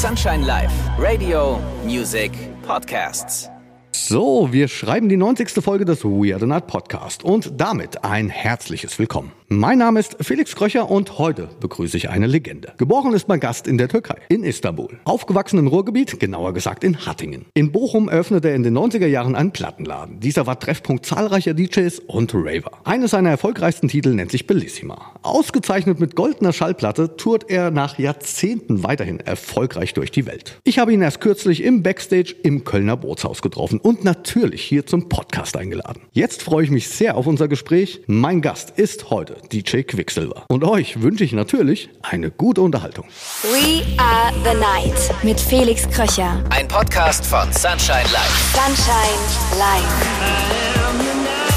Sunshine Live, Radio, Music, Podcasts. So, wir schreiben die 90. Folge des We Are The Night Podcast und damit ein herzliches Willkommen. Mein Name ist Felix Kröcher und heute begrüße ich eine Legende. Geboren ist mein Gast in der Türkei, in Istanbul. Aufgewachsen im Ruhrgebiet, genauer gesagt in Hattingen. In Bochum eröffnete er in den 90er Jahren einen Plattenladen. Dieser war Treffpunkt zahlreicher DJs und Raver. Eines seiner erfolgreichsten Titel nennt sich Bellissima. Ausgezeichnet mit goldener Schallplatte tourt er nach Jahrzehnten weiterhin erfolgreich durch die Welt. Ich habe ihn erst kürzlich im Backstage im Kölner Bootshaus getroffen und natürlich hier zum Podcast eingeladen. Jetzt freue ich mich sehr auf unser Gespräch. Mein Gast ist heute DJ Quicksilver. Und euch wünsche ich natürlich eine gute Unterhaltung. We Are The Night mit Felix Kröcher. Ein Podcast von Sunshine Live. Sunshine Live.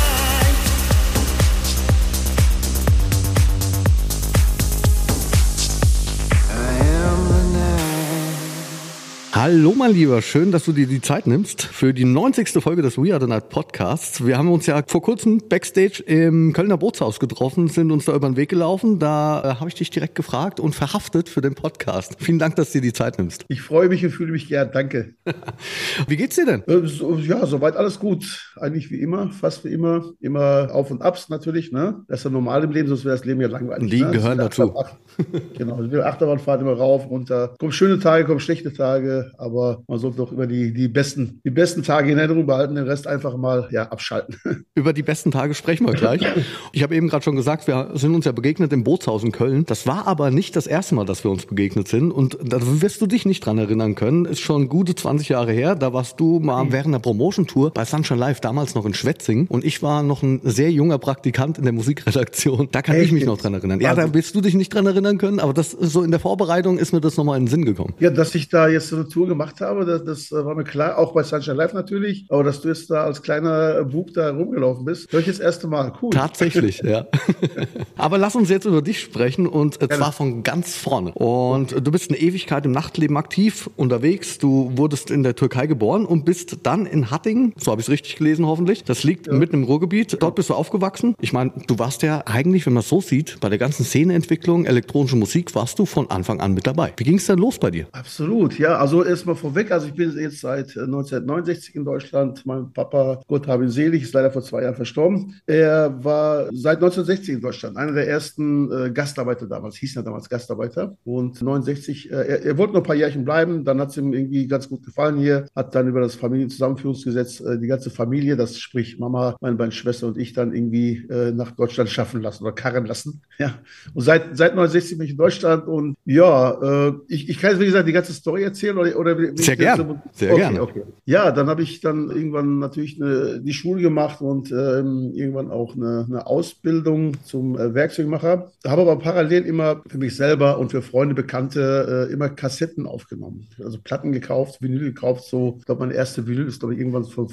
Hallo mein Lieber, schön, dass du dir die Zeit nimmst für die 90. Folge des We Are The Night Podcasts. Wir haben uns ja vor kurzem Backstage im Kölner Bootshaus getroffen, sind uns da über den Weg gelaufen. Da habe ich dich direkt gefragt und verhaftet für den Podcast. Vielen Dank, dass du dir die Zeit nimmst. Ich freue mich und fühle mich gern, danke. Wie geht's dir denn? Ja, soweit alles gut. Eigentlich wie immer, fast wie immer. Immer Auf und Abs natürlich, ne? Das ist ja normal im Leben, sonst wäre das Leben ja langweilig. Die gehören dazu. Genau, wir Achterbahnfahrt immer rauf, runter. Kommen schöne Tage, kommen schlechte Tage. Aber man sollte doch immer die besten Tage in Erinnerung behalten, den Rest einfach mal abschalten. Über die besten Tage sprechen wir gleich. Ich habe eben gerade schon gesagt, wir sind uns ja begegnet im Bootshaus in Köln. Das war aber nicht das erste Mal, dass wir uns begegnet sind. Und da wirst du dich nicht dran erinnern können. Ist schon gute 20 Jahre her. Da warst du mal während der Promotion-Tour bei Sunshine Live, damals noch in Schwetzingen. Und ich war noch ein sehr junger Praktikant in der Musikredaktion. Da kann ich mich noch dran erinnern. Ja, da wirst du dich nicht dran erinnern können. Aber das so in der Vorbereitung ist mir das nochmal in den Sinn gekommen. Ja, dass ich da jetzt so eine Tour gemacht habe, das war mir klar, auch bei Sunshine Live natürlich, aber dass du jetzt da als kleiner Bub da rumgelaufen bist, höre ich das erste Mal. Cool. Tatsächlich, ja. Aber lass uns jetzt über dich sprechen und zwar von ganz vorne. Und du bist eine Ewigkeit im Nachtleben aktiv unterwegs, du wurdest in der Türkei geboren und bist dann in Hattingen, so habe ich es richtig gelesen hoffentlich, das liegt mitten im Ruhrgebiet, dort bist du aufgewachsen. Ich meine, du warst ja eigentlich, wenn man es so sieht, bei der ganzen Szeneentwicklung, elektronische Musik, warst du von Anfang an mit dabei. Wie ging es denn los bei dir? Absolut, ja, also erstmal vorweg, also ich bin jetzt seit 1969 in Deutschland. Mein Papa, Gott habe ihn selig, ist leider vor 2 Jahren verstorben. Er war seit 1960 in Deutschland, einer der ersten Gastarbeiter damals, hieß ja damals Gastarbeiter. Und 69, er wollte noch ein paar Jährchen bleiben, dann hat es ihm irgendwie ganz gut gefallen hier, hat dann über das Familienzusammenführungsgesetz die ganze Familie, das sprich Mama, meine beiden Schwestern und ich, dann irgendwie nach Deutschland schaffen lassen oder karren lassen. Ja. Und seit 1960 bin ich in Deutschland und ja, ich kann jetzt, wie gesagt, die ganze Story erzählen oder sehr gerne. Sehr gerne. Okay. Ja, dann habe ich dann irgendwann natürlich die Schule gemacht und irgendwann auch eine Ausbildung zum Werkzeugmacher. Habe aber parallel immer für mich selber und für Freunde, Bekannte immer Kassetten aufgenommen. Also Platten gekauft, Vinyl gekauft. So, ich glaube, meine erste Vinyl ist, glaube ich, irgendwann von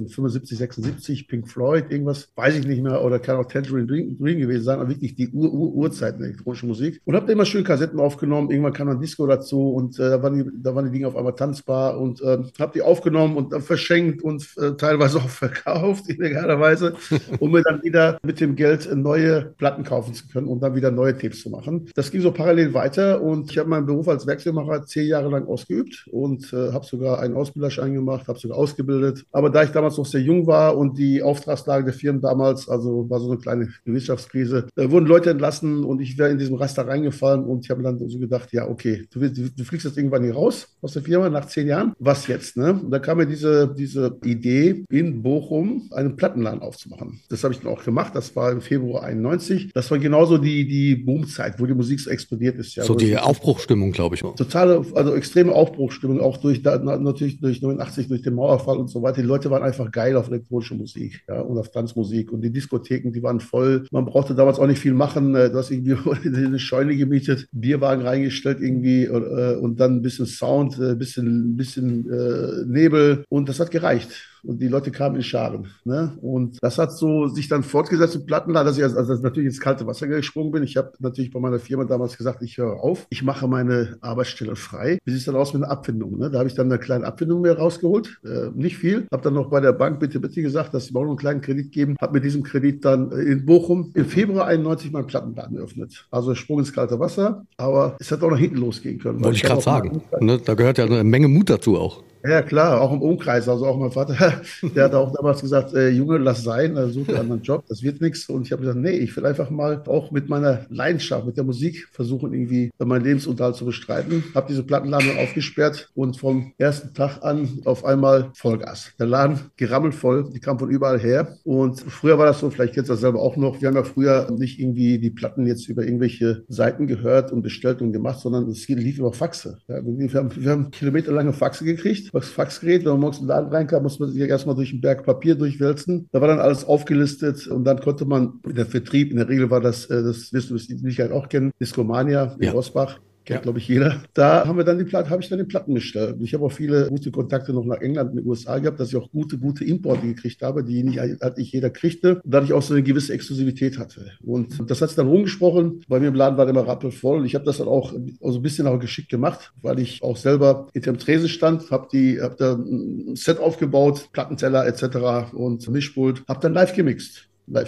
75, 76, Pink Floyd, irgendwas, weiß ich nicht mehr, oder kann auch Tangerine Dream gewesen sein, aber wirklich die Urzeiten der elektronischen Musik. Und habe da immer schön Kassetten aufgenommen. Irgendwann kam ein Disco dazu und da waren die Dinge auf einmal tanzbar und habe die aufgenommen und verschenkt und teilweise auch verkauft, illegalerweise, um mir dann wieder mit dem Geld neue Platten kaufen zu können und dann wieder neue Tapes zu machen. Das ging so parallel weiter und ich habe meinen Beruf als Werkzeugmacher 10 Jahre lang ausgeübt und habe sogar einen Ausbilderschein gemacht, habe sogar ausgebildet. Aber da ich damals noch sehr jung war und die Auftragslage der Firmen damals, also war so eine kleine Wirtschaftskrise, wurden Leute entlassen und ich wäre in diesem Raster reingefallen und ich habe mir dann so gedacht, ja okay, du fliegst jetzt irgendwann hier raus aus der Firma nach 10 Jahren. Was jetzt, ne? Und da kam mir diese Idee, in Bochum einen Plattenladen aufzumachen. Das habe ich dann auch gemacht. Das war im Februar 91. Das war genauso die Boomzeit, wo die Musik so explodiert ist. Ja, so die Aufbruchstimmung, glaube ich. Totale, also extreme Aufbruchstimmung, auch natürlich durch 89, durch den Mauerfall und so weiter. Die Leute waren einfach geil auf elektronische Musik, ja, und auf Tanzmusik. Und die Diskotheken, die waren voll. Man brauchte damals auch nicht viel machen. Du hast irgendwie eine Scheune gemietet, Bierwagen reingestellt irgendwie und dann ein bisschen Sound, ein bisschen Nebel und das hat gereicht. und die Leute kamen in Scharen. Ne? Und das hat so sich dann fortgesetzt im Plattenladen, dass ich also natürlich ins kalte Wasser gesprungen bin. Ich habe natürlich bei meiner Firma damals gesagt, ich höre auf, ich mache meine Arbeitsstelle frei. Wie sieht es dann aus mit einer Abfindung? Ne? Da habe ich dann eine kleine Abfindung mehr rausgeholt, nicht viel. Habe dann noch bei der Bank bitte gesagt, dass sie mir auch noch einen kleinen Kredit geben. Habe mit diesem Kredit dann in Bochum im Februar 91 meinen Plattenladen eröffnet. Also Sprung ins kalte Wasser, aber es hat auch nach hinten losgehen können. Wollte ich gerade sagen. Ne, da gehört ja eine Menge Mut dazu auch. Ja, klar, auch im Umkreis. Also auch mein Vater, der hat auch damals gesagt, Junge, lass sein, such dir einen anderen Job, das wird nichts. Und ich habe gesagt, nee, ich will einfach mal auch mit meiner Leidenschaft, mit der Musik versuchen, irgendwie meinen Lebensunterhalt zu bestreiten. Habe diese Plattenladen aufgesperrt und vom ersten Tag an auf einmal Vollgas. Der Laden gerammelt voll, die kamen von überall her. Und früher war das so, vielleicht kennst du das selber auch noch, wir haben ja früher nicht irgendwie die Platten jetzt über irgendwelche Seiten gehört und bestellt und gemacht, sondern es lief über Faxe. Ja, wir haben kilometerlange Faxe gekriegt. Das Faxgerät, wenn man morgens in den Laden reinkam, musste man sich erstmal durch einen Berg Papier durchwälzen. Da war dann alles aufgelistet und dann konnte man, der Vertrieb, in der Regel war das wirst du mit Sicherheit auch kennen, Discomania in Rosbach. Kennt, glaube ich, jeder. Da habe ich dann die Platten bestellt. Ich habe auch viele gute Kontakte noch nach England und den USA gehabt, dass ich auch gute Importe gekriegt habe, die nicht jeder kriegte. Und dadurch auch so eine gewisse Exklusivität hatte. Und das hat sich dann rumgesprochen. Bei mir im Laden war immer rappelvoll. Und ich habe das dann auch so ein bisschen auch geschickt gemacht, weil ich auch selber hinterm Tresen stand, hab da ein Set aufgebaut, Plattenteller etc. und Mischpult, habe dann live gemixt.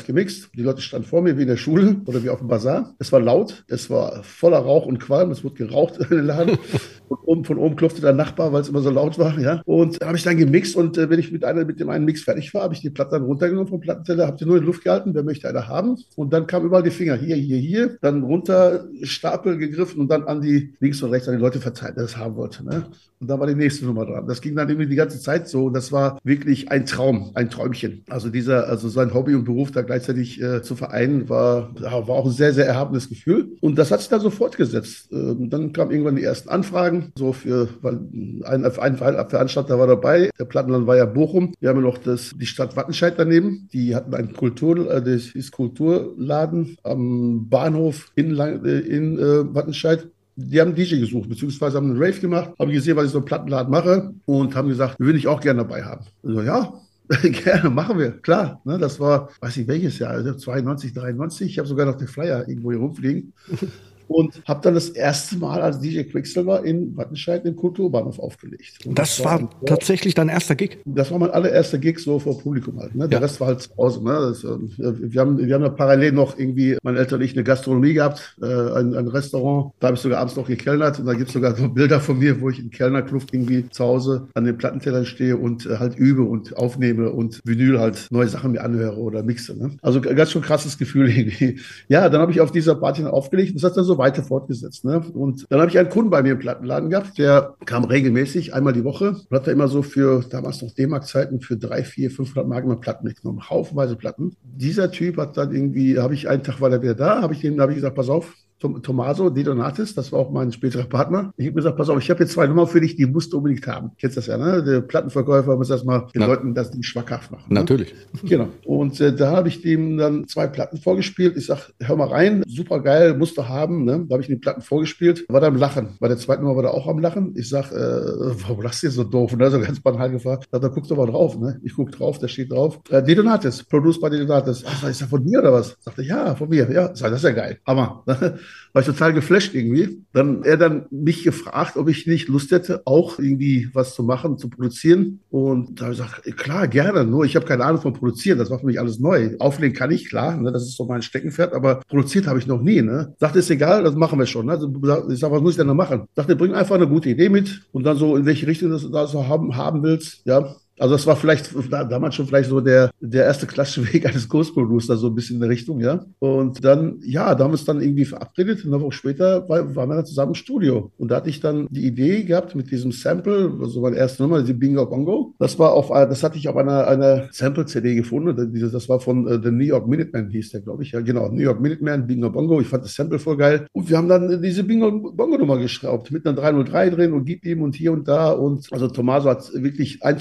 Die Leute standen vor mir wie in der Schule oder wie auf dem Bazar. Es war laut, es war voller Rauch und Qualm, es wurde geraucht in den Laden. Und von oben klopfte der Nachbar, weil es immer so laut war. Ja. Und da habe ich dann gemixt und wenn ich mit dem einen Mix fertig war, habe ich die Platte dann runtergenommen vom Plattenteller, habe die nur in die Luft gehalten, wer möchte einer haben. Und dann kamen überall die Finger, hier, dann runter, Stapel gegriffen und dann an die links und rechts an die Leute verteilt, der das haben wollte. Ne? Und dann war die nächste Nummer dran. Das ging dann irgendwie die ganze Zeit so und das war wirklich ein Traum, ein Träumchen. Also sein Hobby und Beruf da gleichzeitig zu vereinen, war auch ein sehr, sehr erhabenes Gefühl. Und das hat sich dann so fortgesetzt. Dann kamen irgendwann die ersten Anfragen, weil ein Veranstalter war dabei. Der Plattenladen war ja Bochum. Wir haben ja noch die Stadt Wattenscheid daneben. Die hatten einen Kulturladen am Bahnhof in Wattenscheid. Die haben einen DJ gesucht, beziehungsweise haben einen Rave gemacht, haben gesehen, was ich so einen Plattenladen mache und haben gesagt, will ich auch gerne dabei haben. Also, ja, gerne, machen wir, klar. Ne, das war, weiß ich welches Jahr, also 92, 93. Ich habe sogar noch den Flyer irgendwo hier rumfliegen. Und habe dann das erste Mal als DJ Quicksilver in Wattenscheid im Kulturbahnhof aufgelegt. Und das war tatsächlich dein erster Gig? Das war mein allererster Gig so vor Publikum halt. Ne? Der Rest war halt zu Hause. Ne? Wir haben ja parallel noch irgendwie, meine Eltern und ich, eine Gastronomie gehabt, ein Restaurant. Da habe ich sogar abends noch gekellnert. Und da gibt es sogar so Bilder von mir, wo ich in Kellnerkluft irgendwie zu Hause an den Plattentellern stehe und halt übe und aufnehme und Vinyl halt neue Sachen mir anhöre oder mixe. Ne? Also ganz schon krasses Gefühl irgendwie. Ja, dann habe ich auf dieser Party aufgelegt und das hat dann so weiter fortgesetzt. Ne? Und dann habe ich einen Kunden bei mir im Plattenladen gehabt, der kam regelmäßig, einmal die Woche, und hat da immer so für, damals noch D-Mark-Zeiten, für 300, 400, 500 Mark immer Platten mitgenommen, haufenweise Platten. Dieser Typ hat dann irgendwie, einen Tag war er wieder da, habe ich gesagt, pass auf, Tommaso De Donatis, das war auch mein späterer Partner. Ich habe gesagt, pass auf, ich habe jetzt 2 Nummern für dich, die musst du unbedingt haben. Kennst das ja, ne? Der Plattenverkäufer muss erstmal den Leuten das Ding schmackhaft machen. Ne? Natürlich. Genau. Und da habe ich dem dann 2 Platten vorgespielt. Ich sage, hör mal rein, super geil, musst du haben. Ne? Da habe ich die Platten vorgespielt, war da am Lachen. Bei der zweiten Nummer war er auch am Lachen. Ich sage, warum lachst du jetzt so doof? Und so ganz banal gefragt. Da guck doch mal drauf. Ne? Ich gucke drauf, da steht drauf, De Donatis, produced by De Donatis. Ich sag, von mir oder was? Sagte, ja, von mir. Ja, das ist ja geil. Hammer. War ich total geflasht irgendwie. Dann mich gefragt, ob ich nicht Lust hätte, auch irgendwie was zu machen, zu produzieren. Und da habe ich gesagt, klar, gerne. Nur ich habe keine Ahnung von Produzieren. Das war für mich alles neu. Auflegen kann ich, klar. Ne, das ist so mein Steckenpferd. Aber produziert habe ich noch nie. Ne? Dachte, ist egal, das machen wir schon. Ne? Ich sage, was muss ich denn da machen? Dachte, bring einfach eine gute Idee mit. Und dann so, in welche Richtung du das so haben willst. Ja. Also das war vielleicht damals schon vielleicht so der erste klassische Weg eines Ghost-Producers, so ein bisschen in der Richtung, ja. Und dann, da haben wir uns dann irgendwie verabredet und eine Woche später waren wir dann zusammen im Studio. Und da hatte ich dann die Idee gehabt mit diesem Sample, also meine erste Nummer, die Bingo Bongo. Das hatte ich auf einer Sample-CD gefunden. Das war von The New York Minutemen, hieß der, glaube ich. Ja, genau, New York Minutemen, Bingo Bongo. Ich fand das Sample voll geil. Und wir haben dann diese Bingo Bongo-Nummer geschraubt mit einer 303 drin und gib ihm und hier und da. Und also Tommaso hat wirklich 1:1 das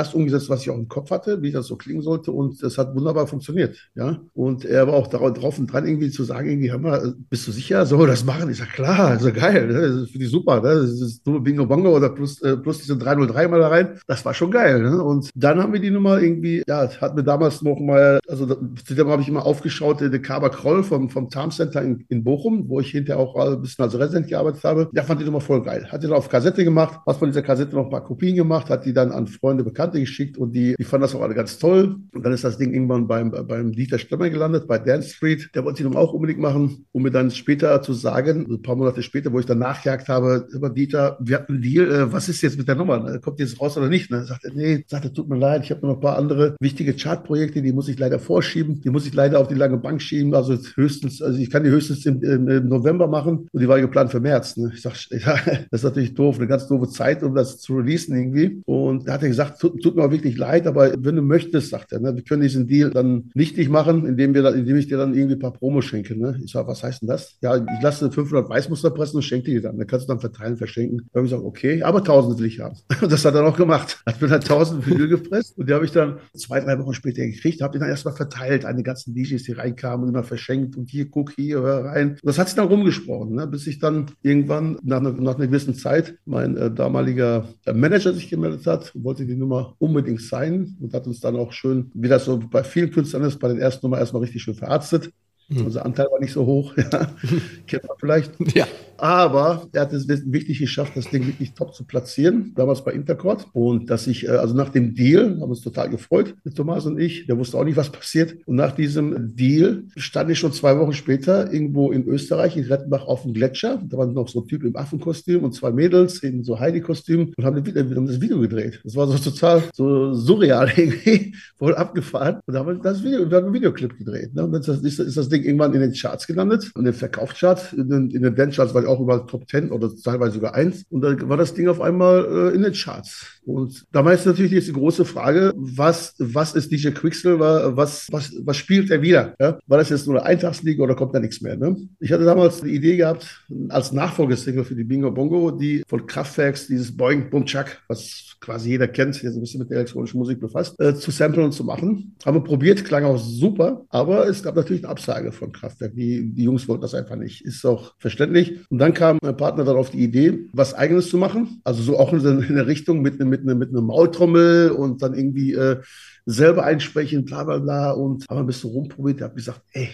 das umgesetzt, was ich auch im Kopf hatte, wie das so klingen sollte. Und das hat wunderbar funktioniert. Ja. Und er war auch drauf und dran, irgendwie zu sagen, irgendwie, hör mal, bist du sicher? Sollen wir das machen? Ich sage, klar, ist ja geil. Ne? Das finde ich super. Ne? Das ist nur Bingo Bongo oder plus diese 303 mal da rein. Das war schon geil. Ne? Und dann haben wir die Nummer irgendwie, ja, hat mir damals noch mal, also zu dem habe ich immer aufgeschaut, der Kaber Kroll vom Tarm Center in Bochum, wo ich hinterher auch ein bisschen als Resident gearbeitet habe. Der fand die Nummer voll geil. Hat die dann auf Kassette gemacht, hat von dieser Kassette noch ein paar Kopien gemacht, hat die dann an Freunde, Bekannte geschickt und die fanden das auch alle ganz toll. Und dann ist das Ding irgendwann beim Dieter Stemmer gelandet, bei Dance Street. Der wollte die Nummer auch unbedingt machen, um mir dann später zu sagen, ein paar Monate später, wo ich dann nachgejagt habe, über Dieter, wir hatten einen Deal, was ist jetzt mit der Nummer? Ne? Kommt die jetzt raus oder nicht? Ne? Sagte, nee, tut mir leid, ich habe noch ein paar andere wichtige Chartprojekte, die muss ich leider vorschieben, die muss ich leider auf die lange Bank schieben, also ich kann die höchstens im November machen und die war geplant für März. Ne? Ich sage, ja, das ist natürlich doof, eine ganz doofe Zeit, um das zu releasen irgendwie. Und da hat er gesagt, tut mir auch wirklich leid, aber wenn du möchtest, sagt er, ne, wir können diesen Deal dann nichtig machen, indem ich dir dann irgendwie ein paar Promos schenke. Ne? Ich sage, was heißt denn das? Ja, ich lasse 500 Weißmuster pressen und schenke dir dann. Dann kannst du dann verteilen, verschenken. Da habe ich gesagt, okay, aber 1000 will ich haben. Und das hat er auch gemacht. Hat mir dann 1000 Vinyl gepresst und die habe ich dann 2-3 Wochen später gekriegt, habe die dann erstmal verteilt an die ganzen DJs, die reinkamen und immer verschenkt und hier, guck, hier, hör rein. Und das hat sich dann rumgesprochen, ne? Bis ich dann irgendwann nach einer gewissen Zeit mein damaliger Manager sich gemeldet hat, wollte die Nummer unbedingt sein und hat uns dann auch schön, wie das so bei vielen Künstlern ist, bei den ersten Nummer erstmal richtig schön verarztet. Unser Anteil war nicht so hoch, ja. Kennt man vielleicht. Ja. Aber er hat es wirklich geschafft, das Ding wirklich top zu platzieren, damals bei Intercord. Und dass ich, also nach dem Deal, haben uns total gefreut, mit Thomas und ich, der wusste auch nicht, was passiert. Und nach diesem Deal stand ich schon 2 Wochen später irgendwo in Österreich, in Rettenbach auf dem Gletscher. Da waren noch so ein Typ im Affenkostüm und 2 Mädels in so Heidi-Kostüm und haben das Video gedreht. Das war so total so surreal irgendwie, voll abgefahren. Und da haben wir einen Videoclip gedreht. Ne? Und dann ist das Ding irgendwann in den Charts gelandet, in den Verkaufscharts, in den Dance-Charts, weil auch über Top 10 oder teilweise sogar 1. Und dann war das Ding auf einmal in den Charts. Und damals ist natürlich jetzt die große Frage, was ist DJ Quicksilver, was spielt er wieder? Ja? War das jetzt nur eine Eintagsliga oder kommt da nichts mehr? Ne? Ich hatte damals die Idee gehabt, als Nachfolgesingle für die Bingo Bongo, die von Kraftwerks, dieses Boing Boom Chuck, was quasi jeder kennt, der so ein bisschen mit der elektronischen Musik befasst, zu samplen und zu machen. Haben wir probiert, klang auch super, aber es gab natürlich eine Absage von Kraftwerk. Die Jungs wollten das einfach nicht. Ist auch verständlich. Und dann kam mein Partner dann auf die Idee, was Eigenes zu machen. Also so auch in der Richtung mit einer Maultrommel und dann irgendwie selber einsprechen, bla bla bla. Und haben ein bisschen rumprobiert. Ich habe gesagt, ey,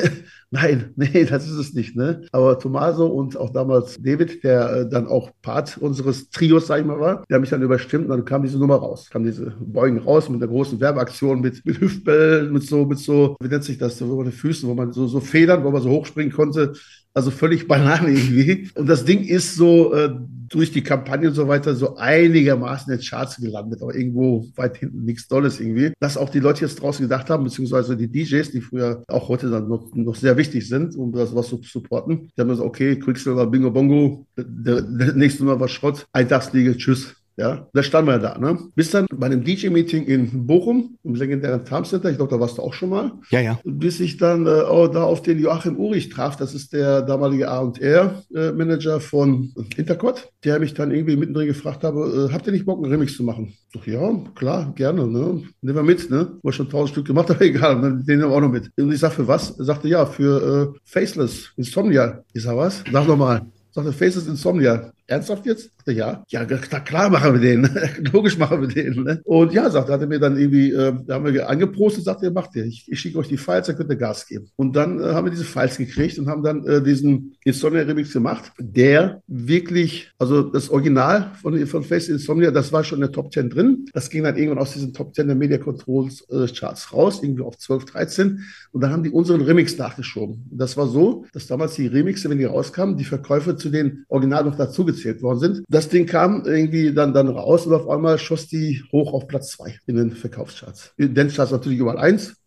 nein, nee, das ist es nicht. Ne? Aber Tommaso und auch damals David, der dann auch Part unseres Trios, sag ich mal, war, der hat mich dann überstimmt und dann kam diese Nummer raus. Kam diese Beugen raus mit einer großen Werbeaktion, mit Hüftbällen, mit so, wie nennt sich das, so über den Füßen, wo man so Federn, wo man so hochspringen konnte. Also völlig Banane irgendwie. Und das Ding ist so durch die Kampagne und so weiter so einigermaßen in den Charts gelandet, aber irgendwo weit hinten nichts Tolles irgendwie. Dass auch die Leute jetzt draußen gedacht haben, beziehungsweise die DJs, die früher auch heute dann noch sehr wichtig sind, um das was zu supporten. Die haben gesagt, okay, Quicksilver, Bingo Bongo, der nächste Mal war Schrott, Eintagsliga, tschüss. Ja, da standen wir da, ne? Bis dann bei einem DJ-Meeting in Bochum, im legendären Tarm Center, ich glaube, da warst du auch schon mal. Ja, ja. Bis ich dann da auf den Joachim Urich traf, das ist der damalige A&R-Manager von Intercord, der mich dann irgendwie mittendrin gefragt habe, habt ihr nicht Bock, einen Remix zu machen? Ich dachte, ja, klar, gerne, ne? Nehmen wir mit, ne? War schon 1000 Stück gemacht, aber egal, den nehmen wir auch noch mit. Und ich sag, für was? Er sagte, ja, für Faceless, Insomnia. Ich sag, was? Sag nochmal. Sagte, Faceless Insomnia. Ernsthaft jetzt? Ja, klar machen wir den. Logisch machen wir den. Ne? Und ja, hat er mir dann irgendwie, da haben wir angeprostet, sagte er, macht ihr. Ich schicke euch die Files, dann könnt ihr Gas geben. Und dann haben wir diese Files gekriegt und haben dann diesen Insomnia-Remix gemacht, der wirklich, also das Original von Face Insomnia, das war schon in der Top 10 drin. Das ging dann irgendwann aus diesen Top 10 der Media Controls Charts raus, irgendwie auf 12, 13. Und dann haben die unseren Remix nachgeschoben. Und das war so, dass damals die Remixe, wenn die rauskamen, die Verkäufe zu den Original noch dazu gezählt worden sind. Das Ding kam irgendwie dann raus und auf einmal schoss die hoch auf Platz 2 in den Verkaufscharts. In den Charts natürlich überall 1,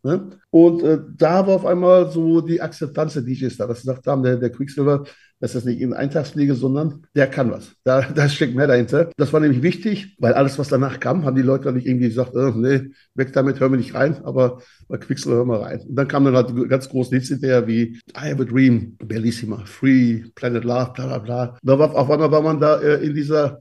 Ne? Und da war auf einmal so die Akzeptanz der DJs da, dass sie gesagt haben, der Quicksilver, das ist nicht irgendeine Eintagsfliege, sondern der kann was. Da steckt mehr dahinter. Das war nämlich wichtig, weil alles, was danach kam, haben die Leute dann nicht irgendwie gesagt, nee, weg damit, hören wir nicht rein, aber bei Quicksilver hören wir rein. Und dann kamen dann halt die ganz großen Hits hinterher wie I Have a Dream, Bellissima, Free, Planet Love, bla bla bla. Auf einmal war man da in dieser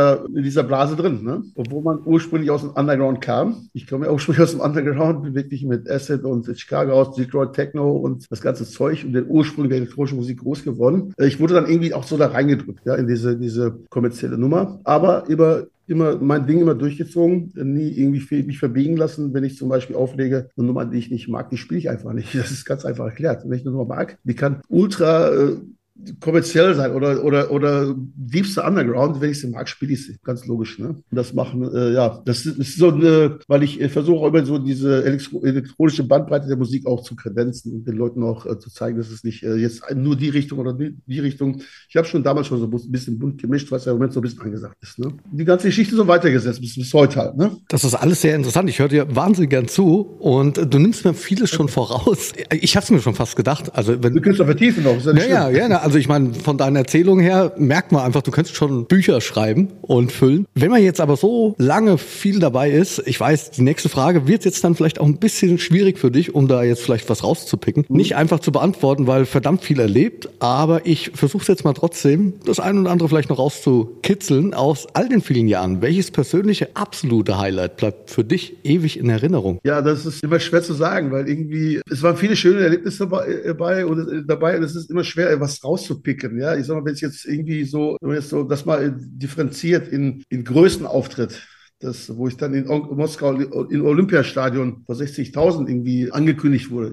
Blase drin, ne? Obwohl man ursprünglich aus dem Underground kam. Ich komme ja ursprünglich aus dem Underground, bin wirklich mit Acid und Chicago aus, Detroit Techno und das ganze Zeug und den Ursprung der elektronischen Musik groß geworden. Ich wurde dann irgendwie auch so da reingedrückt, ja, in diese kommerzielle Nummer, aber immer mein Ding immer durchgezogen, nie irgendwie mich verbiegen lassen. Wenn ich zum Beispiel auflege, eine Nummer, die ich nicht mag, die spiele ich einfach nicht. Das ist ganz einfach erklärt. Wenn ich eine Nummer mag, die kann ultra kommerziell sein oder diebster Underground, wenn ich sie mag, spiele ich sie. Ganz logisch, ne? Und das machen, das ist so weil ich versuche immer so diese elektronische Bandbreite der Musik auch zu kredenzen und den Leuten auch zu zeigen, dass es nicht jetzt nur die Richtung oder die Richtung. Ich habe schon damals schon so ein bisschen bunt gemischt, was ja im Moment so ein bisschen angesagt ist, ne? Die ganze Geschichte so weitergesetzt bis heute halt, ne? Das ist alles sehr interessant. Ich höre dir wahnsinnig gern zu und du nimmst mir vieles schon voraus. Ich habe es mir schon fast gedacht. Also wenn du kannst doch vertiefen noch. Ist ja nicht ja. Also ich meine, von deiner Erzählung her merkt man einfach, du könntest schon Bücher schreiben und füllen. Wenn man jetzt aber so lange viel dabei ist, ich weiß, die nächste Frage wird jetzt dann vielleicht auch ein bisschen schwierig für dich, um da jetzt vielleicht was rauszupicken. Nicht einfach zu beantworten, weil verdammt viel erlebt, aber ich versuche es jetzt mal trotzdem, das ein oder andere vielleicht noch rauszukitzeln aus all den vielen Jahren. Welches persönliche absolute Highlight bleibt für dich ewig in Erinnerung? Ja, das ist immer schwer zu sagen, weil irgendwie, es waren viele schöne Erlebnisse dabei und es ist immer schwer, was rauszupicken. Ja, ich sag mal, wenn es jetzt irgendwie so, das mal differenziert in Größenauftritt, wo ich dann in Moskau im Olympiastadion vor 60.000 irgendwie angekündigt wurde,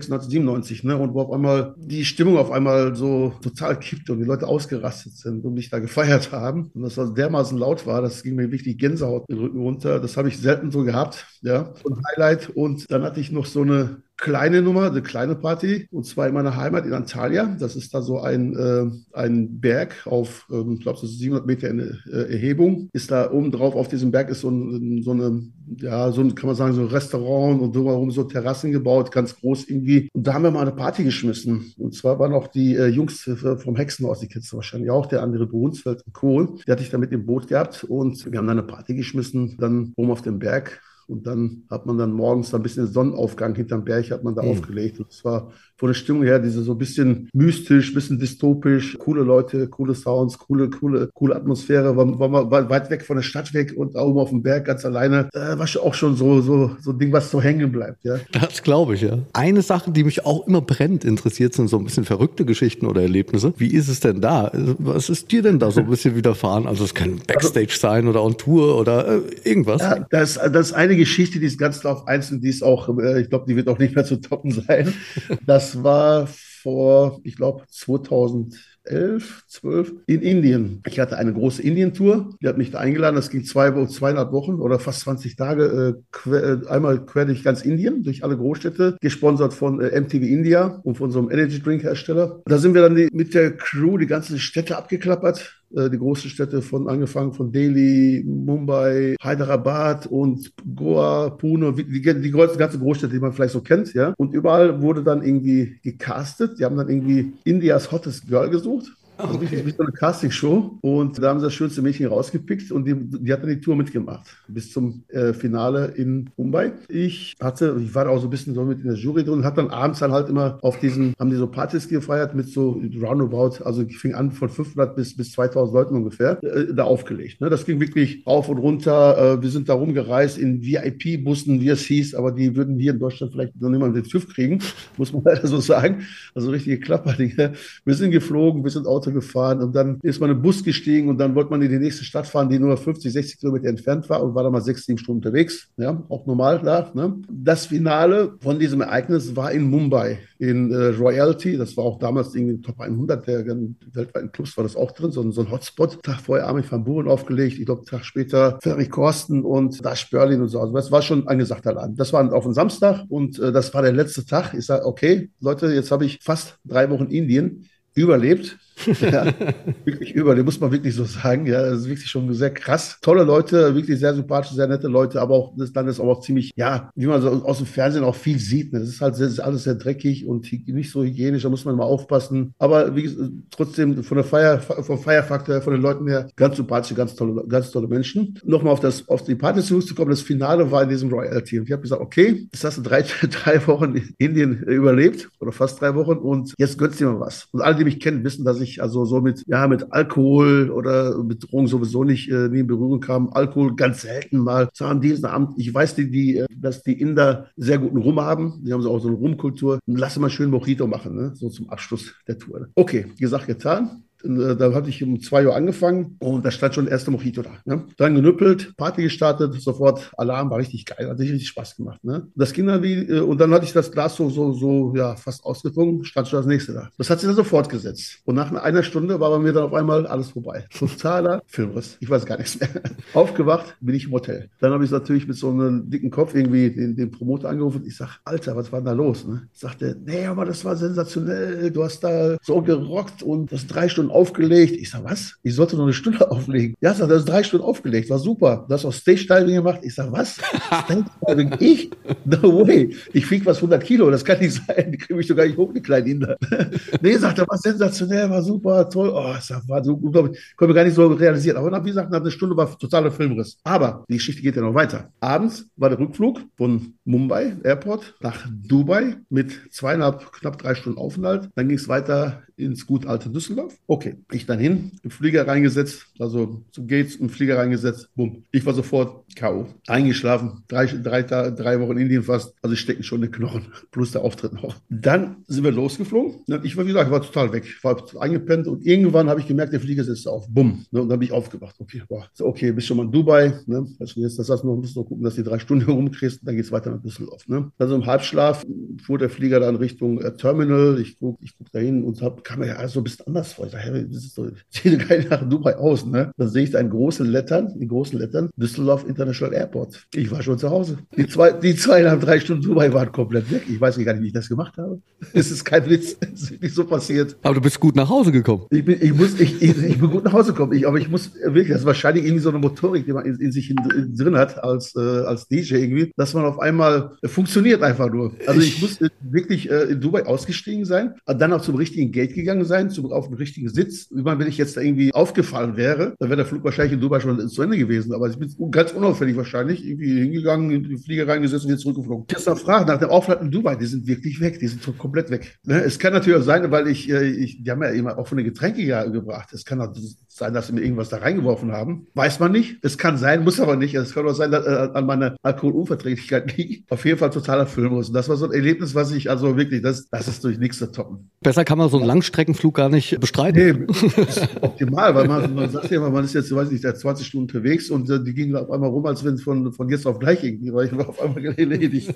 1997, ne, und wo auf einmal die Stimmung auf einmal so total kippt und die Leute ausgerastet sind und mich da gefeiert haben. Und das dermaßen laut war, das ging mir wirklich Gänsehaut den Rücken runter. Das habe ich selten so gehabt, ja, ein Highlight. Und dann hatte ich noch so eine kleine Nummer, eine kleine Party, und zwar in meiner Heimat in Antalya. Das ist da so ein Berg auf, ich glaube, so 700 Meter Erhebung. Ist da oben drauf auf diesem Berg ist so ein, kann man sagen, so ein Restaurant und drumherum so Terrassen gebaut, ganz groß irgendwie. Und da haben wir mal eine Party geschmissen. Und zwar waren auch die Jungs vom Hexenhaus, die kennst du wahrscheinlich auch, der andere Brunsfeld und Kohl. Die hatte ich da mit im Boot gehabt und wir haben da eine Party geschmissen, dann oben auf dem Berg. Und dann hat man dann morgens da ein bisschen den Sonnenaufgang hinterm Berg hat man da aufgelegt. Und es war von der Stimmung her diese so ein bisschen mystisch, ein bisschen dystopisch, coole Leute, coole Sounds, coole Atmosphäre. War weit weg von der Stadt weg und oben auf dem Berg ganz alleine. War auch schon so ein Ding, was so hängen bleibt. Ja. Das glaube ich, ja. Eine Sache, die mich auch immer brennend interessiert, sind so ein bisschen verrückte Geschichten oder Erlebnisse. Wie ist es denn da? Was ist dir denn da so ein bisschen widerfahren? Also es kann Backstage sein oder on Tour oder irgendwas. Ja, das ist eine Geschichte, die ist ganz drauf einzeln, die ist auch, ich glaube, die wird auch nicht mehr zu toppen sein. Das war vor, ich glaube, 2011, 12 in Indien. Ich hatte eine große Indien-Tour, die hat mich da eingeladen, das ging 2,5 Wochen oder fast 20 Tage, einmal quer durch ganz Indien, durch alle Großstädte, gesponsert von MTV India und von so einem Energy-Drink-Hersteller. Da sind wir dann mit der Crew die ganzen Städte abgeklappert. Die großen Städte angefangen von Delhi, Mumbai, Hyderabad und Goa, Pune, die ganze Großstädte, die man vielleicht so kennt, ja. Und überall wurde dann irgendwie gecastet. Die haben dann irgendwie Indias Hottest Girl gesucht. Also wie so eine Castingshow. Und da haben sie das schönste Mädchen rausgepickt und die hat dann die Tour mitgemacht. Bis zum Finale in Mumbai. Ich war da auch so ein bisschen so mit in der Jury drin und hat dann abends dann halt immer haben die so Partys gefeiert mit so roundabout, also ich fing an von 500 bis 2000 Leuten ungefähr, da aufgelegt. Ne? Das ging wirklich rauf und runter. Wir sind da rumgereist in VIP-Bussen, wie es hieß, aber die würden hier in Deutschland vielleicht noch niemand den TÜV kriegen, muss man leider so sagen. Also richtige Klapperdinge. Wir sind geflogen, wir sind Auto gefahren und dann ist man in den Bus gestiegen und dann wollte man in die nächste Stadt fahren, die nur 50, 60 Kilometer entfernt war und war dann mal 6, 7 Stunden unterwegs. Ja, auch normal da. Ne? Das Finale von diesem Ereignis war in Mumbai, in Royalty. Das war auch damals irgendwie Top 100 der weltweiten Clubs, war das auch drin, so ein Hotspot. Tag vorher Armin van Buuren aufgelegt, ich glaube, einen Tag später Ferry Corsten und Dash Berlin und so. Also das war schon ein angesagter Laden. Das war auf einen Samstag und das war der letzte Tag. Ich sage, okay, Leute, jetzt habe ich fast 3 Wochen Indien überlebt. Ja, wirklich über, den muss man wirklich so sagen. Ja, das ist wirklich schon sehr krass. Tolle Leute, wirklich sehr sympathische, sehr nette Leute, aber auch das Land ist aber auch ziemlich, ja, wie man so aus dem Fernsehen auch viel sieht. Ne? Das ist halt das ist alles sehr dreckig und nicht so hygienisch, da muss man mal aufpassen. Aber wie gesagt, trotzdem vom Feierfaktor, von den Leuten her, ganz sympathische, ganz tolle Menschen. Nochmal auf die Party zurückzukommen, das Finale war in diesem Royal Team. Ich habe gesagt, okay, jetzt hast du drei Wochen in Indien überlebt oder fast 3 Wochen und jetzt gönnst du dir mal was. Und alle, die mich kennen, wissen, dass ich also so mit Alkohol oder mit Drogen sowieso nicht nie in Berührung kam. Alkohol ganz selten mal. So an diesem Abend, ich weiß, dass die Inder sehr guten Rum haben. Die haben so auch so eine Rumkultur. Lass mal schön Mojito machen, ne? So zum Abschluss der Tour. Okay, gesagt, getan. Da hatte ich um 2 Uhr angefangen und da stand schon der erste Mojito da. Ne? Dann genüppelt, Party gestartet, sofort Alarm, war richtig geil, hat richtig Spaß gemacht. Ne? Das ging dann und dann hatte ich das Glas ja, fast ausgetrunken, stand schon das nächste da. Das hat sich dann so fortgesetzt. Und nach einer Stunde war bei mir dann auf einmal alles vorbei. Totaler Filmriss. Ich weiß gar nichts mehr. Aufgewacht bin ich im Hotel. Dann habe ich natürlich mit so einem dicken Kopf irgendwie den Promoter angerufen. Ich sage, Alter, was war denn da los? Ne? Ich sagte, nee, aber das war sensationell. Du hast da so gerockt und das 3 Stunden aufgelegt. Ich sag, was? Ich sollte noch eine Stunde auflegen. Ja, sag, das ist 3 Stunden aufgelegt. War super. Du hast auch Stage-Diving gemacht. Ich sag, was? Stage-Diving? Ich? No way. Ich fliege was 100 Kilo. Das kann nicht sein. Die kriege ich doch gar nicht hoch, die kleinen Inder. Nee, sagt er, war sensationell, war super, toll. Oh, ich sag, war so unglaublich. Konnte mir gar nicht so realisieren. Aber wie gesagt, nach einer Stunde war totaler Filmriss. Aber die Geschichte geht ja noch weiter. Abends war der Rückflug von Mumbai Airport nach Dubai mit 2,5, knapp 3 Stunden Aufenthalt. Dann ging es weiter ins gut alte Düsseldorf. Okay, ich dann hin, im Flieger reingesetzt, also zum Gates im Flieger reingesetzt, bumm. Ich war sofort K.O. Eingeschlafen, 3 Wochen in Indien fast, also ich stecken schon in den Knochen, plus der Auftritt noch. Dann sind wir losgeflogen. Ich war, wie gesagt, ich war total weg. Ich war eingepennt und irgendwann habe ich gemerkt, der Flieger sitzt auf, bumm. Und dann bin ich aufgewacht. Okay, boah. So, okay, bist schon mal in Dubai. Ne? Also jetzt das heißt, noch musst du gucken, dass du die 3 Stunden rumkriegst, dann geht es weiter nach Düsseldorf. Ne? Also im Halbschlaf fuhr der Flieger dann Richtung Terminal. Ich guck dahin und kam mir ja alles so ein bisschen anders vor. Ich dachte, hey, das ist so, sieht gar nicht nach Dubai aus. Ne? Dann sehe ich da in großen Lettern, Düsseldorf International Airport. Ich war schon zu Hause. Die 2,5, 3 Stunden Dubai waren komplett weg. Ich weiß gar nicht, wie ich das gemacht habe. Es ist kein Witz. Es ist wirklich so passiert. Aber du bist gut nach Hause gekommen. Ich bin gut nach Hause gekommen. Aber ich muss wirklich, das ist wahrscheinlich irgendwie so eine Motorik, die man in sich drin hat als DJ irgendwie, dass man auf einmal funktioniert einfach nur. Also ich muss wirklich in Dubai ausgestiegen sein, dann auch zum richtigen Gate gegangen sein, auf den richtigen Sitz. Wenn ich jetzt da irgendwie aufgefallen wäre, dann wäre der Flug wahrscheinlich in Dubai schon zu Ende gewesen. Aber ich bin ganz unauffällig wahrscheinlich irgendwie hingegangen, in den Flieger reingesetzt und wieder zurückgeflogen. Jetzt noch Fragen nach dem Aufenthalt in Dubai, die sind wirklich weg, die sind komplett weg. Es kann natürlich auch sein, weil die haben ja immer auch von den Getränke gebracht. Es kann auch sein, dass sie mir irgendwas da reingeworfen haben. Weiß man nicht. Es kann sein, muss aber nicht. Es kann auch sein, dass an meiner Alkoholunverträglichkeit liegt. Auf jeden Fall totaler Filmriss. Und das war so ein Erlebnis, was ich also wirklich, das ist durch nichts zu toppen. Besser kann man so einen Langstreckenflug gar nicht bestreiten. Nee, das ist optimal, weil man sagt ja immer, man ist jetzt, weiß nicht, 20 Stunden unterwegs und die gingen auf einmal rum, als wenn es von jetzt auf gleich ging, weil ich war auf einmal erledigt.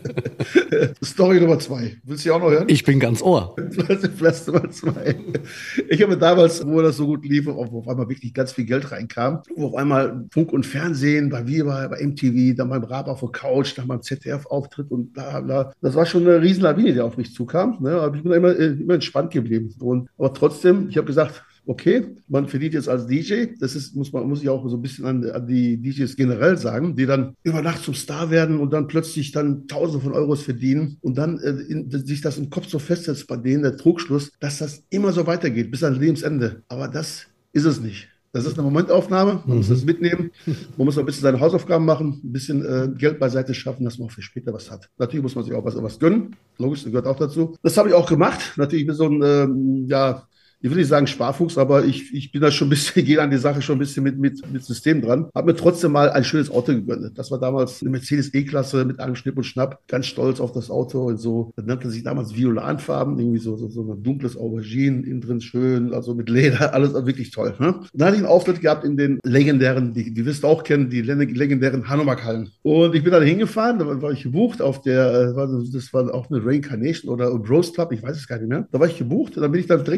Story Nummer 2. Willst du die auch noch hören? Ich bin ganz Ohr. Platz Nummer 2. Ich habe damals, wo das so gut lief, auf einmal wirklich ganz viel Geld reinkam, wo auf einmal Funk und Fernsehen, bei Viva, bei MTV, dann beim Rap auf der Couch, dann beim ZDF-Auftritt und bla bla. Das war schon eine riesen Lawine, die auf mich zukam. Ne? Aber ich bin immer entspannt geblieben. Aber trotzdem, ich habe gesagt, okay, man verdient jetzt als DJ, muss ich auch so ein bisschen an die DJs generell sagen, die dann über Nacht zum Star werden und dann plötzlich dann Tausende von Euros verdienen und dann sich das im Kopf so festsetzt bei denen, der Trugschluss, dass das immer so weitergeht, bis ans Lebensende. Aber das ist es nicht. Das ist eine Momentaufnahme, man muss das mitnehmen, man muss auch ein bisschen seine Hausaufgaben machen, ein bisschen Geld beiseite schaffen, dass man auch für später was hat. Natürlich muss man sich auch was gönnen, logisch, das gehört auch dazu. Das habe ich auch gemacht. Natürlich bin ich so ein, ich will nicht sagen Sparfuchs, aber ich bin da schon ein bisschen, gehe an die Sache schon ein bisschen mit System dran. Habe mir trotzdem mal ein schönes Auto gegönnt. Das war damals eine Mercedes E-Klasse mit allem Schnipp und Schnapp. Ganz stolz auf das Auto und so. Das nannte sich damals Violanfarben, irgendwie so ein dunkles Aubergine, innen drin schön, also mit Leder, alles wirklich toll. Ne? Dann hatte ich einen Auftritt gehabt in den legendären, die wirst du auch kennen, die legendären Hanomag-Hallen. Und ich bin da hingefahren, da war ich gebucht auf das war auch eine Reincarnation oder Rose Club, ich weiß es gar nicht mehr. Da war ich gebucht und dann bin ich dann direkt vorne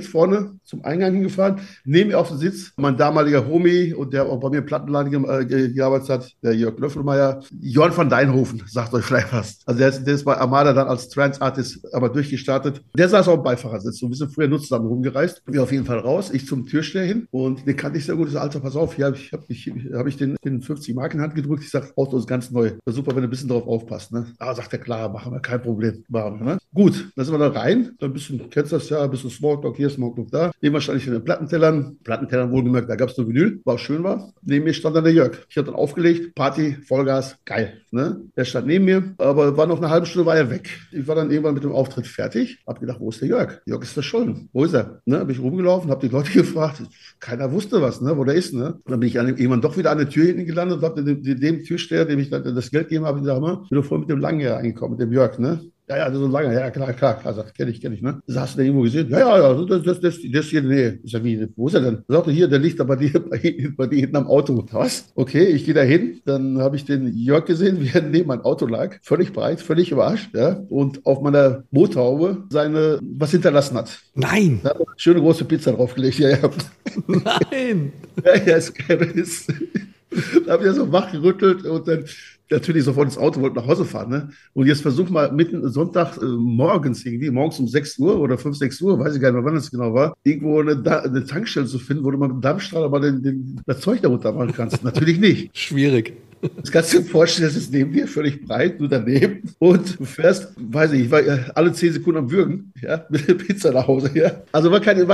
zum Eingang hingefahren. Neben mir auf dem Sitz mein damaliger Homie und der auch bei mir im Plattenladen gearbeitet hat, der Jörg Löffelmeier. Jörn van Dijnhoven, sagt euch vielleicht was. Also der ist bei Armada dann als Trance-Artist aber durchgestartet. Der saß auf dem Beifahrersitz. Und wir sind früher nur zusammen rumgereist. Wir auf jeden Fall raus. Ich zum Türsteher hin. Und den kannte ich sehr gut. Ich sag, Alter, pass auf, hier habe ich den 50 Mark in die Hand gedrückt. Ich sage, Auto ist ganz neu. Wäre super, wenn du ein bisschen drauf aufpasst. Ne? Ah, sagt er, klar, machen wir, kein Problem. Machen wir, ne? Gut, dann sind wir da rein. Dann ein bisschen, kennst du das ja, ein bisschen Smalltalk hier, Smalltalk da. Nehmen wahrscheinlich in den Plattentellern wohlgemerkt, da gab es nur Vinyl, war auch schön war. Neben mir stand dann der Jörg. Ich habe dann aufgelegt, Party, Vollgas, geil. Ne? Der stand neben mir, aber war noch eine halbe Stunde, war er weg. Ich war dann irgendwann mit dem Auftritt fertig, habe gedacht, wo ist der Jörg? Jörg ist verschollen. Wo ist er? Ne? Habe ich rumgelaufen, habe die Leute gefragt. Keiner wusste was, ne? Wo der ist. Ne? Und dann bin ich irgendwann doch wieder an der Tür hinten gelandet und habe dem Türsteher, dem ich dann das Geld gegeben habe, gesagt, bin doch vorhin mit dem Langen reingekommen, mit dem Jörg. Ne? Ja, so lange, ja, klar, sagt, kenn ich, ne? Das hast du denn irgendwo gesehen? Ja, das hier in der Nähe. Ich sag, wie, wo ist er denn? Er sagte, hier, der liegt da bei dir hinten am Auto. Was? Okay, ich gehe da hin, dann habe ich den Jörg gesehen, wie er neben meinem Auto lag, völlig breit, völlig überrascht, ja, und auf meiner Motorhaube was hinterlassen hat. Nein! Da hat er eine schöne große Pizza draufgelegt, ja. Nein! Ja, ist geil. Da habe ich ja so wach gerüttelt und dann natürlich sofort ins Auto, wollte nach Hause fahren. Ne? Und jetzt versuch mal mitten Sonntag morgens um 6 Uhr oder 5, 6 Uhr, weiß ich gar nicht mehr, wann es genau war, irgendwo eine Tankstelle zu finden, wo du mal mit dem Dampfstrahler mal das Zeug darunter machen kannst. Natürlich nicht. Schwierig. Das kannst du dir vorstellen, das ist neben dir völlig breit, du daneben und du fährst, weiß ich war alle 10 Sekunden am Würgen, ja, mit der Pizza nach Hause, ja. Also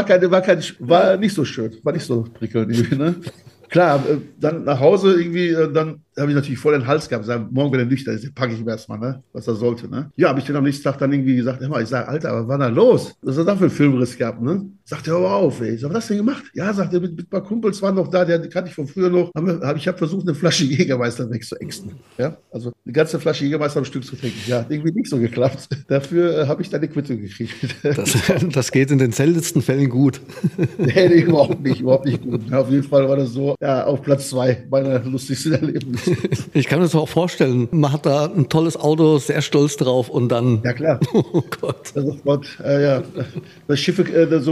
war nicht so schön, war nicht so prickelnd irgendwie, ne? Klar, dann nach Hause irgendwie, dann habe ich natürlich voll den Hals gehabt. Sagen, morgen, wenn er nüchtern ist, packe ich ihm erstmal, ne? Was er sollte. Ne? Ja, habe ich dann am nächsten Tag dann irgendwie gesagt, ich sage, Alter, was war da los? Was hat er da für einen Filmriss gehabt? Ne? Sagt er, hör auf, ey. Ich sag, was hast du denn gemacht? Ja, sagt er, mit ein paar Kumpels waren noch da, die kannte ich von früher noch. Ich habe versucht, eine Flasche Jägermeister wegzuächsten. Ja? Also eine ganze Flasche Jägermeister am Stück zu trinken. Ja, hat irgendwie nicht so geklappt. Dafür habe ich dann eine Quittung gekriegt. Das geht in den seltensten Fällen gut. Nee, überhaupt nicht gut. Ja, auf jeden Fall war das so, ja, auf Platz 2 meiner lustigsten Erlebnisse. Ich kann mir das auch vorstellen. Man hat da ein tolles Auto, sehr stolz drauf und dann... Ja, klar. Oh Gott. Ja. Das Schiffe,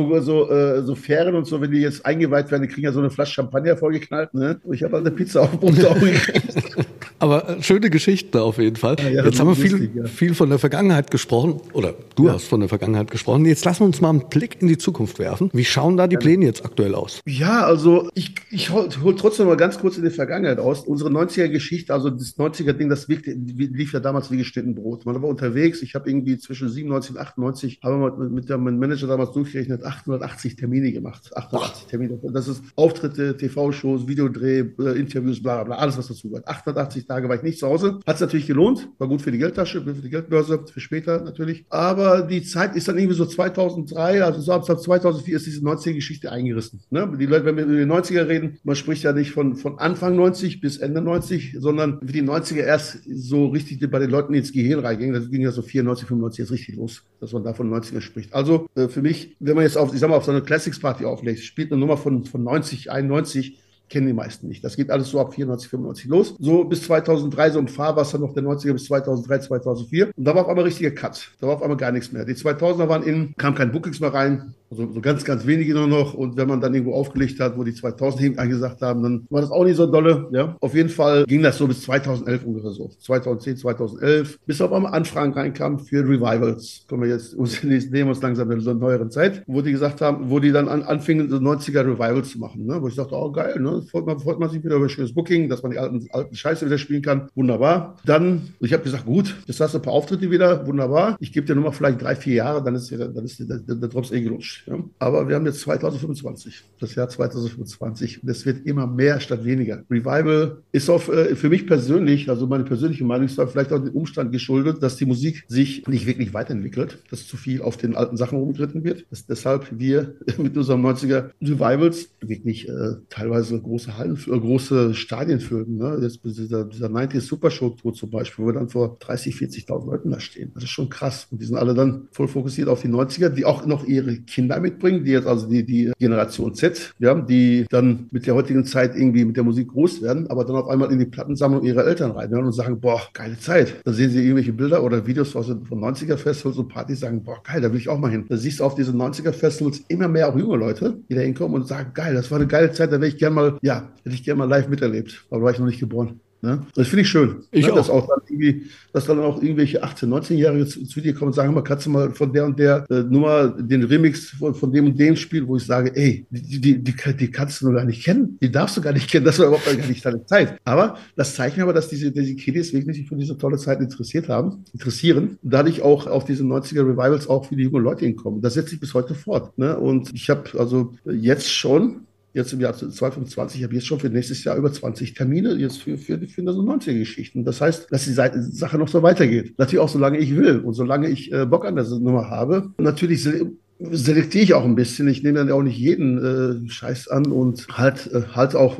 so Fähren und so, wenn die jetzt eingeweiht werden, die kriegen ja so eine Flasche Champagner vorgeknallt. Ne? Und ich habe halt eine Pizza auf dem Motor gekriegt. Aber schöne Geschichten auf jeden Fall. Ja, jetzt haben wir viel von der Vergangenheit gesprochen. Oder du hast von der Vergangenheit gesprochen. Jetzt lassen wir uns mal einen Blick in die Zukunft werfen. Wie schauen da die Pläne jetzt aktuell aus? Ja, also ich hol trotzdem mal ganz kurz in die Vergangenheit aus. Unsere 90er-Geschichte, also das 90er-Ding, das lief ja damals wie geschnitten Brot. Man war unterwegs. Ich habe irgendwie zwischen 97 und 98, haben wir mit meinem Manager damals durchgerechnet, 880 Termine gemacht. 880 Termine. Das ist Auftritte, TV-Shows, Videodreh, Interviews, bla bla, alles was dazu gehört. 880 Tage war ich nicht zu Hause. Hat es natürlich gelohnt. War gut für die Geldtasche, für die Geldbörse, für später natürlich. Aber die Zeit ist dann irgendwie so 2003, also so ab 2004 ist diese 90er-Geschichte eingerissen. Ne? Die Leute, wenn wir über die 90er reden, man spricht ja nicht von Anfang 90 bis Ende 90, sondern wie die 90er erst so richtig bei den Leuten ins Gehirn reingingen. Das ging ja so 94, 95 jetzt richtig los, dass man da von 90er spricht. Also für mich, wenn man jetzt auf so eine Classics-Party auflegt, spielt eine Nummer von 90, 91, kennen die meisten nicht. Das geht alles so ab 94, 95 los. So bis 2003, so im Fahrwasser noch der 90er bis 2003, 2004. Und da war auf einmal richtiger Cut. Da war auf einmal gar nichts mehr. Die 2000er waren kam kein Bookings mehr rein. Also so ganz, ganz wenige nur noch. Und wenn man dann irgendwo aufgelegt hat, wo die 2000 angesagt haben, dann war das auch nicht so dolle. Ja. Auf jeden Fall ging das so bis 2011 ungefähr so. 2010, 2011. Bis auf einmal Anfragen reinkamen für Revivals. Kommen wir jetzt, nehmen uns langsam in so einer neueren Zeit, wo die gesagt haben, wo die dann anfingen, so 90er Revivals zu machen. Ne? Wo ich dachte, oh geil, ne? Freut man sich wieder über ein schönes Booking, dass man die alten Scheiße wieder spielen kann. Wunderbar. Dann, ich habe gesagt, gut, jetzt hast du ein paar Auftritte wieder. Wunderbar. Ich gebe dir nur mal vielleicht 3, 4 Jahre, dann ist der Drops gelutscht. Ja? Aber wir haben jetzt 2025, das Jahr 2025. Und es wird immer mehr statt weniger. Revival ist für mich persönlich, also meine persönliche Meinung, ist vielleicht auch dem Umstand geschuldet, dass die Musik sich nicht wirklich weiterentwickelt, dass zu viel auf den alten Sachen rumgeritten wird. Deshalb wir mit unserem 90er Revivals wirklich teilweise große Hallen, große Stadien füllen. Ne? Jetzt dieser 90s Super Show Tour zum Beispiel, wo wir dann vor 30.000, 40.000 Leuten da stehen. Das ist schon krass. Und die sind alle dann voll fokussiert auf die 90er, die auch noch ihre Kinder Kinder mitbringen, die jetzt also die Generation Z, ja, die dann mit der heutigen Zeit irgendwie mit der Musik groß werden, aber dann auf einmal in die Plattensammlung ihrer Eltern reinhören und sagen, boah, geile Zeit. Da sehen sie irgendwelche Bilder oder Videos von 90er-Festivals und Partys, sagen, boah, geil, da will ich auch mal hin. Da siehst du auf diesen 90er-Festivals immer mehr auch junge Leute, die da hinkommen und sagen, geil, das war eine geile Zeit, da hätte ich gerne mal live miterlebt, aber da war ich noch nicht geboren. Ne? Das finde ich schön. Ich auch. Dass dann auch irgendwelche 18-, 19-Jährige zu dir kommen und sagen, kannst du mal von der und der Nummer den Remix von dem und dem spielen, wo ich sage, ey, die kannst du noch gar nicht kennen, die darfst du gar nicht kennen, das war überhaupt gar nicht deine Zeit. Aber das zeigt mir aber, dass diese Kiddies wirklich sich für diese tolle Zeit interessieren. Und dadurch auch auf diese 90er-Revivals auch viele junge Leute hinkommen. Das setzt sich bis heute fort. Ne? Und ich habe also jetzt im Jahr 2025, habe ich jetzt schon für nächstes Jahr über 20 Termine jetzt für so 90er-Geschichten. Das heißt, dass die Sache noch so weitergeht. Natürlich auch, solange ich will und solange ich Bock an der Nummer habe. Und natürlich selektiere ich auch ein bisschen. Ich nehme dann auch nicht jeden Scheiß an und halt auch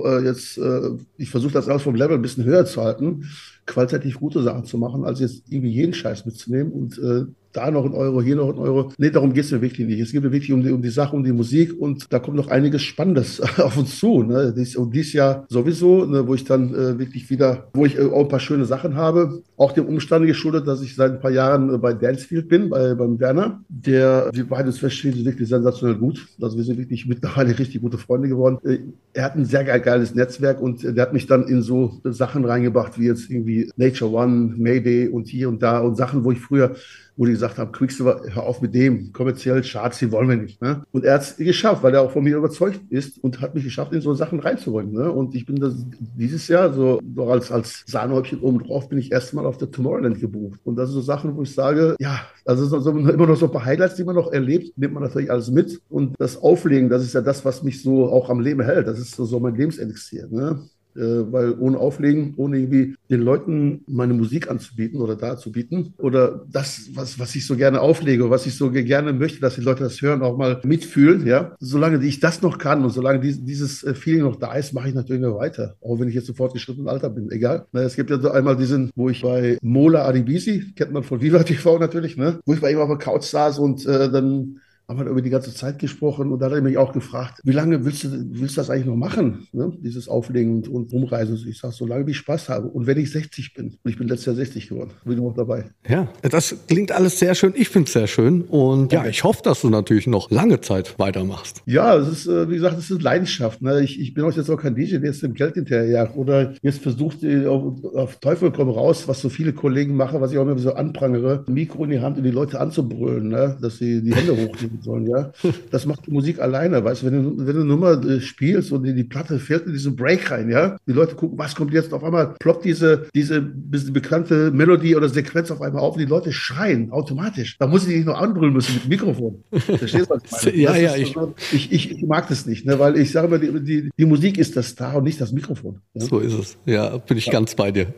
ich versuche das alles vom Level ein bisschen höher zu halten, qualitativ gute Sachen zu machen, als jetzt irgendwie jeden Scheiß mitzunehmen und da noch ein Euro, hier noch ein Euro. Nee, darum geht es mir wirklich nicht. Es geht mir wirklich um die Sache, um die Musik und da kommt noch einiges Spannendes auf uns zu. Ne? Dies Jahr sowieso, ne, wo ich dann wirklich wieder, wo ich auch ein paar schöne Sachen habe. Auch dem Umstand geschuldet, dass ich seit ein paar Jahren bei Dancefield bin, beim Werner. Wir beide verstehen uns wirklich sensationell gut. Also wir sind wirklich mittlerweile richtig gute Freunde geworden. Er hat ein sehr geiles Netzwerk und der hat mich dann in so Sachen reingebracht, wie jetzt irgendwie Nature One, Mayday und hier und da und Sachen, wo die gesagt haben, Quicksilver, hör auf mit dem, kommerziell, Charts, die wollen wir nicht. Ne? Und er hat es geschafft, weil er auch von mir überzeugt ist und hat mich geschafft, in so Sachen reinzubringen. Ne? Und ich bin dieses Jahr so als Sahnehäubchen oben drauf, bin ich erstmal auf der Tomorrowland gebucht. Und das sind so Sachen, wo ich sage, ja, also immer noch so ein paar Highlights, die man noch erlebt, nimmt man natürlich alles mit. Und das Auflegen, das ist ja das, was mich so auch am Leben hält. Das ist so mein Lebenselixier. Ne? Weil ohne Auflegen, ohne irgendwie den Leuten meine Musik anzubieten oder darzubieten oder das, was ich so gerne auflege, was ich so gerne möchte, dass die Leute das hören, auch mal mitfühlen, ja. Solange ich das noch kann und solange dieses Feeling noch da ist, mache ich natürlich noch weiter. Auch wenn ich jetzt sofort fortgeschrittenen Alter bin, egal. Es gibt ja so einmal wo ich bei Mola Adibisi, kennt man von Viva TV natürlich, ne, wo ich bei ihm auf der Couch saß und dann haben wir über die ganze Zeit gesprochen und da hat er mich auch gefragt, wie lange willst du das eigentlich noch machen, ne? Dieses Auflegen und Rumreisen. Ich sage, solange ich Spaß habe und wenn ich 60 bin, und ich bin letztes Jahr 60 geworden, bin ich noch dabei. Ja, das klingt alles sehr schön. Ich finde es sehr schön und ja, ich hoffe, dass du natürlich noch lange Zeit weitermachst. Ja, es ist, wie gesagt, es ist Leidenschaft. Ne? Ich bin auch jetzt auch kein DJ, der jetzt dem Geld hinterherjagt oder jetzt versucht, auf Teufel komm raus, was so viele Kollegen machen, was ich auch immer so anprangere, Mikro in die Hand und die Leute anzubrüllen, ne? Dass sie die Hände hochnehmen sollen, ja. Das macht die Musik alleine, weißt du, wenn du eine Nummer spielst und die Platte fällt in diesen Break rein, ja. Die Leute gucken, was kommt jetzt, auf einmal ploppt diese bekannte Melodie oder Sequenz auf einmal auf und die Leute schreien automatisch. Da muss ich nicht noch anbrüllen müssen mit dem Mikrofon. Verstehst du, was ich meine? Ja, ich mag das nicht, ne, weil ich sage mal, die Musik ist das Star und nicht das Mikrofon. Ja? So ist es. Ja, bin ich ganz bei dir.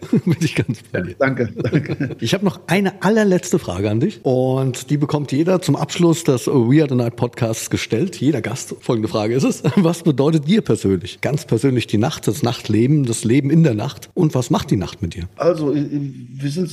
Danke. Ich habe noch eine allerletzte Frage an dich und die bekommt jeder zum Abschluss des We Are The Night Podcasts gestellt. Jeder Gast. Folgende Frage ist es. Was bedeutet dir persönlich? Ganz persönlich die Nacht, das Nachtleben, das Leben in der Nacht. Und was macht die Nacht mit dir? Also, wir sind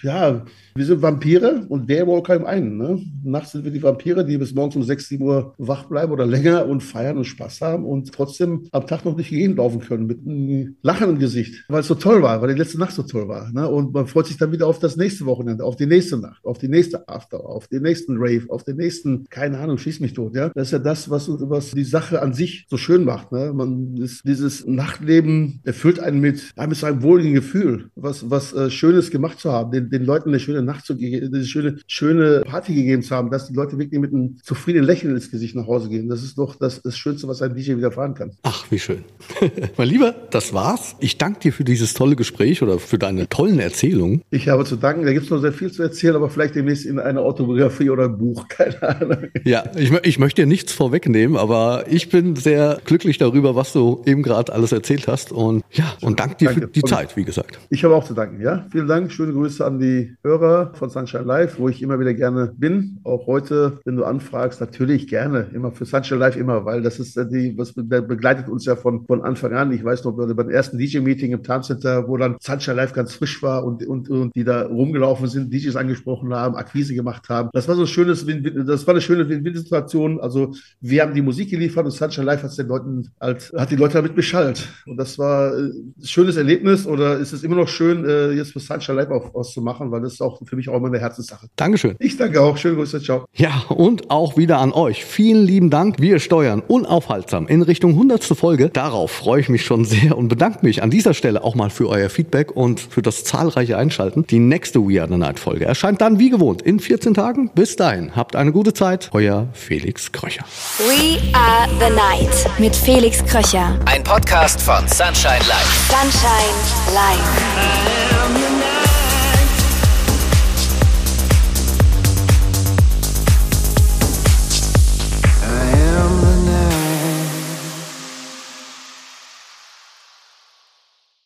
wir sind Vampire und Werwolker im einen. Ne? Nachts sind wir die Vampire, die bis morgens um 6, 7 Uhr wach bleiben oder länger und feiern und Spaß haben und trotzdem am Tag noch nicht gehen laufen können mit einem Lachen im Gesicht, weil es so toll war, weil die letzte Nacht so toll war. Ne? Und man freut sich dann wieder auf das nächste Wochenende, auf die nächste Nacht, auf die nächste After, auf den nächsten Rave, auf den nächsten, keine Ahnung, schieß mich tot. Ja? Das ist ja das, was die Sache an sich so schön macht. Ne? Dieses Nachtleben erfüllt einen mit einem wohligen Gefühl, was Schönes gemacht zu haben, den Leuten eine schöne Nacht zu geben, eine schöne Party gegeben zu haben, dass die Leute wirklich mit einem zufriedenen Lächeln ins Gesicht nach Hause gehen. Das ist doch das Schönste, was ein DJ widerfahren kann. Ach, wie schön. Mein Lieber, das war's. Ich danke dir für dieses tolle Gespräch oder für deine tollen Erzählungen. Ich habe zu danken. Da gibt es noch sehr viel zu erzählen, aber vielleicht demnächst in einer Autobiografie oder einem Buch. Keine Ahnung. Ja, ich möchte dir nichts vorwegnehmen, aber ich bin sehr glücklich darüber, was du eben gerade alles erzählt hast und danke dir für die Zeit, wie gesagt. Ich habe auch zu danken, ja. Vielen Dank. Schöne Grüße an die Hörer von Sunshine Live, wo ich immer wieder gerne bin. Auch heute, wenn du anfragst, natürlich gerne. Immer für Sunshine Live immer, weil das ist was begleitet uns ja von Anfang an. Ich weiß noch, beim ersten DJ-Meeting im Tarncenter, wo dann Sunshine Live ganz frisch war und die da rumgelaufen sind, DJs angesprochen haben, Akquise gemacht haben. Das war so ein schönes, das war eine schöne schöne Win-Win-Situation. Also wir haben die Musik geliefert und Sunshine Live hat die Leute damit beschallt. Und das war ein schönes Erlebnis, oder ist es immer noch schön, jetzt für Sunshine Live auszumachen, weil das ist auch für mich auch immer eine Herzenssache. Dankeschön. Ich danke auch. Schöne Grüße. Ciao. Ja, und auch wieder an euch. Vielen lieben Dank. Wir steuern unaufhaltsam in Richtung 100. Folge. Darauf freue ich mich schon sehr und bedanke mich an dieser Stelle auch mal für euer Feedback und für das zahlreiche Einschalten. Die nächste We Are The Night Folge erscheint dann wie gewohnt in 14 Tagen. Bis dahin, habt eine gute Zeit. Euer Felix Kröcher. We Are The Night mit Felix Kröcher. Ein Podcast von Sunshine Live. Sunshine Live.